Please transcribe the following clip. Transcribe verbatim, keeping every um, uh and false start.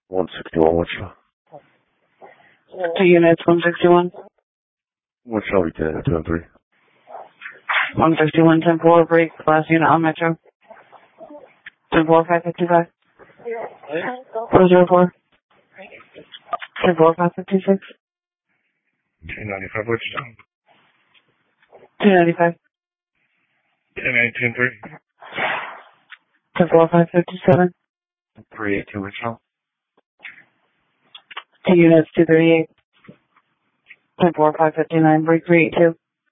one sixty-one, Wichita. Two units, one sixty-one. Wichita, Lieutenant two and three. one sixty-one, ten four, break, last unit on Metro. ten four, five fifty-five. four zero four. ten four, five fifty-six. two ninety-five, Wichita. two ninety-five. ten eighteen, three. ten four, five fifty-seven. three eighty-two, Wichita. Two units, two thirty-eight. ten four, five fifty-nine, break three eighty-two.